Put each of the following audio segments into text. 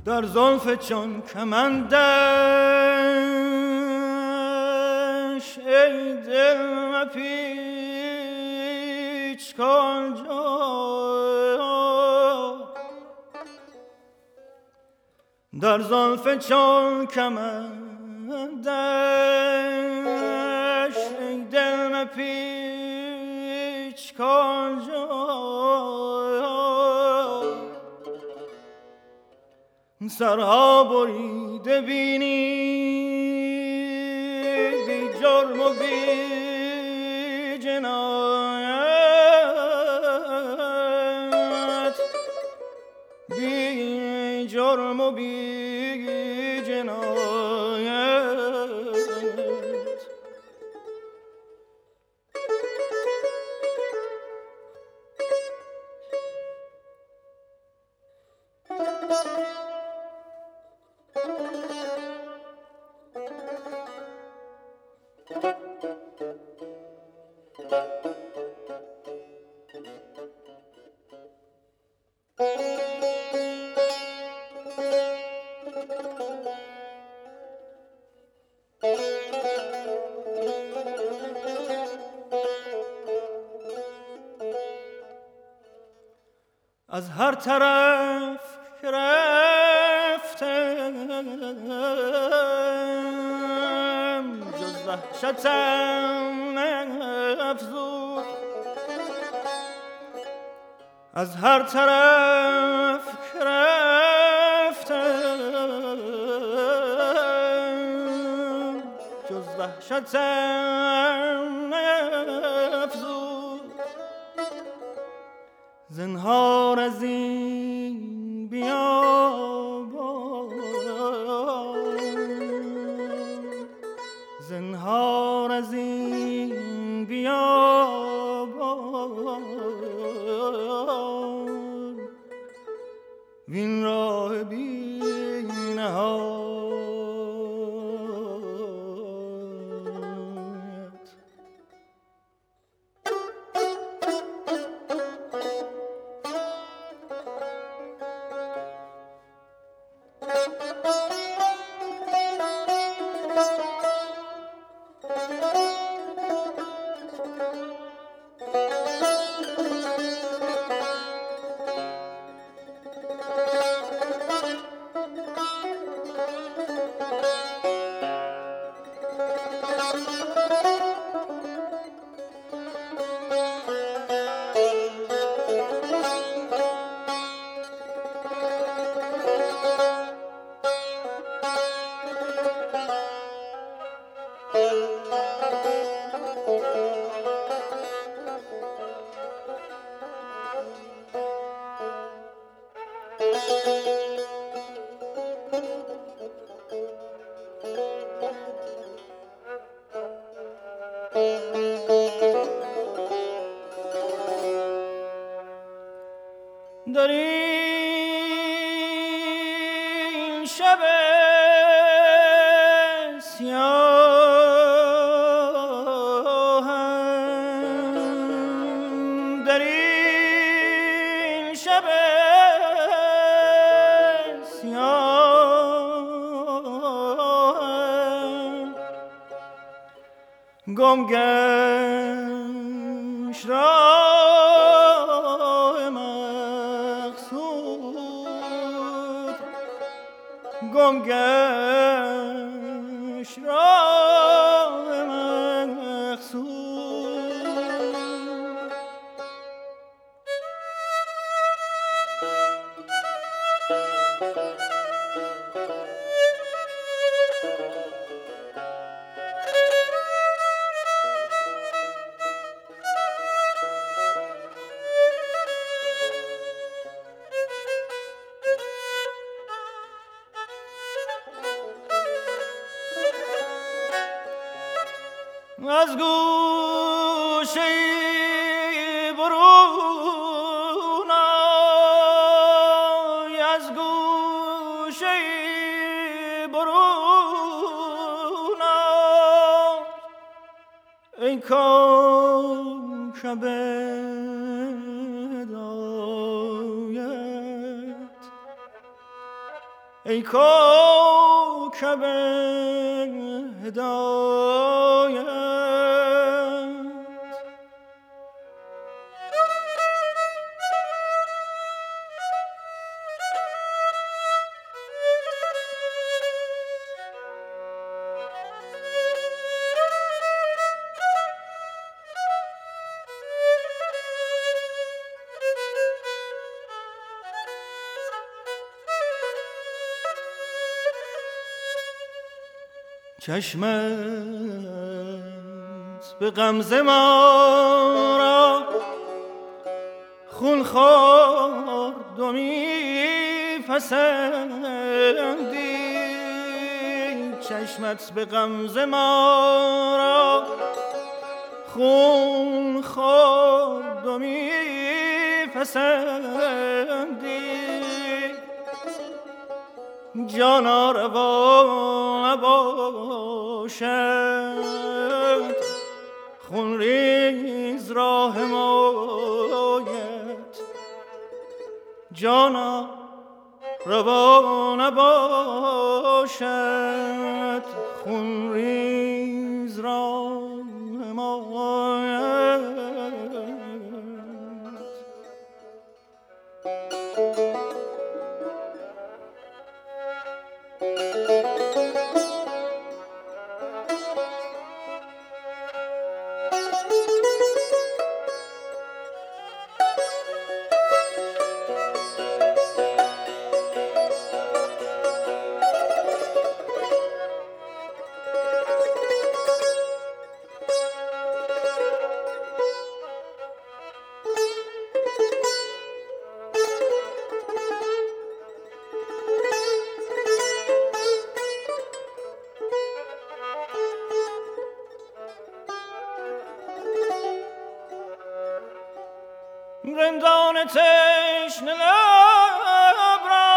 در زلف چون کمندش ای دل مپیچ کجا در زلف چون کمندش ای دل مپیچ کجا سرها بریده بینی بی جرم و بی جنایت بی جرم و بی جنایت از هر طرف که رفتم جز وحشتم افزود از هر طرف که رفتم جز وحشتم افزود زنهار از این بیابان زنهار از این بیابان وین راه بی نهایت در این شب سیاهم در این شب سیاهم گم گشت راه مقصود گم گشت راه مقصود از گوشه برون آی از گوشه برون آی ای کوکب هدایت ای کوکب هدایت. چشمت به غمزه ما را خون خورد و می‌پسندی. چشمت به غمزه ما را خون خورد و می‌پسندی. جانا روا نباشد خون ریز را حمایت. جانا روا نباشد خون ریز را حمایت. رندان تشنه لب را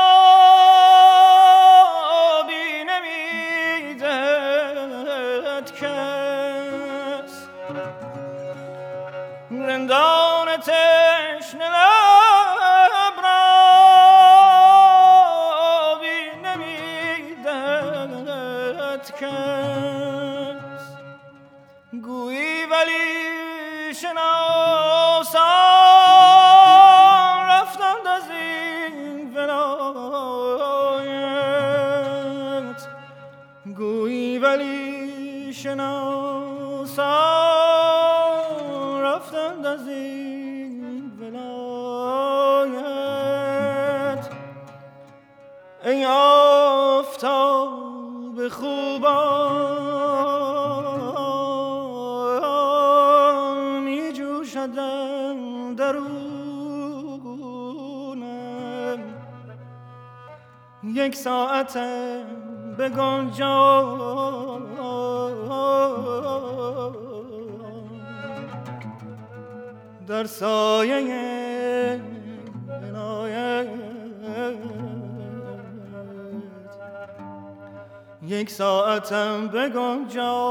بی نمیدهد کس. رندان تشنه لب را بی نمیدهد کس. گویی ولی شناسان گویی ولی شناسان رفتند از این ولایت. ای آفتاب خوبان می جوشدم درونم. یک ساعتم بگن جان در سایه عنایت. یک ساعتم بگن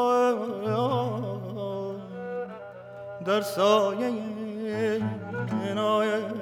جان در سایه عنایت.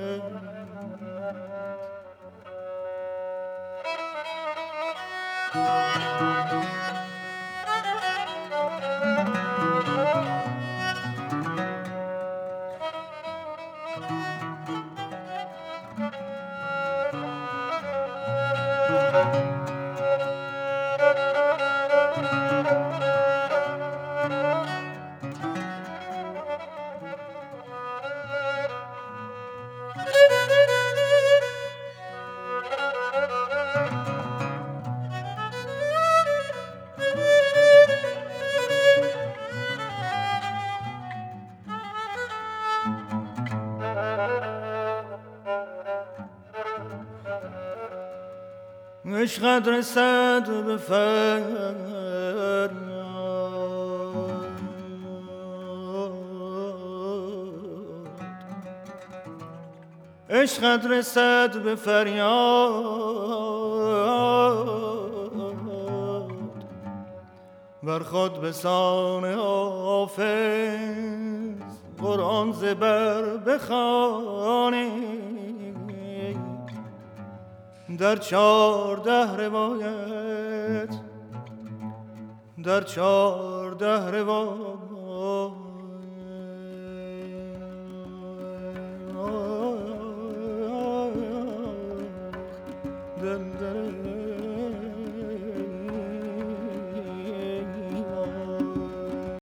عشقت رسد به فریاد. عشقت رسد به فریاد. بر خود به سان حافظ قرآن زبر بخوانی. در 14 روایت، در 14 روایت دل